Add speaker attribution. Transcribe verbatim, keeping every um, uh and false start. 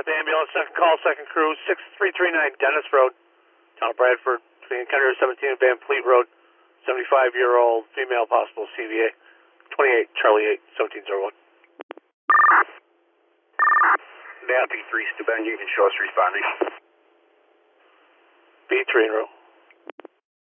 Speaker 1: five ambulance, second call, second crew, six three three nine Dennis Road, Town of Bradford, between County Road seventeen and Van Fleet Road, seventy-five-year-old female, possible C V A, twenty-eight, Charlie eight, seventeen oh one.
Speaker 2: Down P three, Steuben, you can show us responding.
Speaker 1: B three in row.